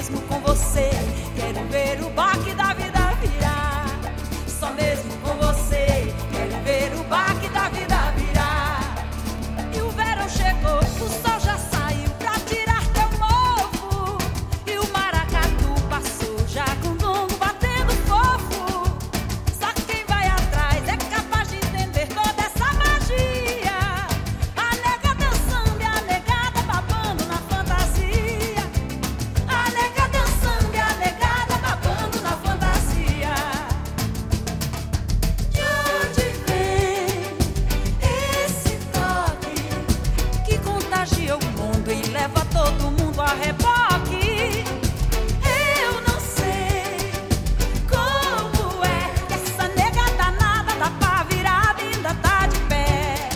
mesmo com você quero ver o baque da vida virar. Só mesmo com você quero ver o baque da vida virar. E o verão chegou, o sol já saiu pra tirar teu mofo. E o maracatu passou já com o gongo batendo fofo. Só quem vai atrás é capaz de entender toda essa magia. A nega dançando e a negada babando na fantasia. A nega dançando e a negada babando na fantasia. De onde vem esse toque que contagia o mundo e leva todo mundo a reboque? Eu não sei como é que essa nega danada da pá virada ainda tá de pé.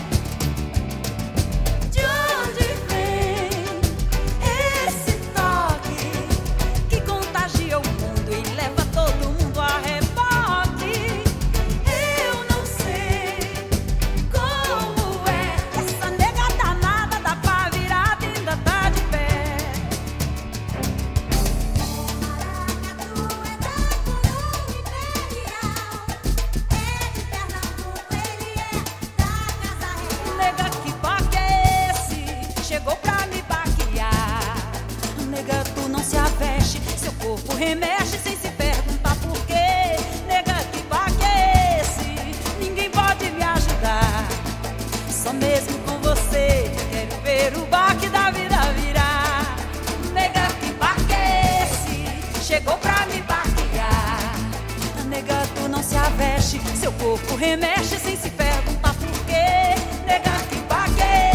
De onde vem esse toque que contagia o mundo e leva todo mundo a reboque? Eu não sei como é que essa nega danada da pá virada ainda tá de pé. Nega, que baque é esse? Chegou pra me baquear. Nega, tu não se aveste, seu corpo remexe sem se perguntar por quê. Nega, que baque é esse? Ninguém pode me ajudar. Só mesmo com você quero ver o baque da vida virar. Nega, que baque é esse? Chegou pra me baquear. Nega, tu não se aveste, seu corpo remexe sem se perguntar por quê. Nega, que baque é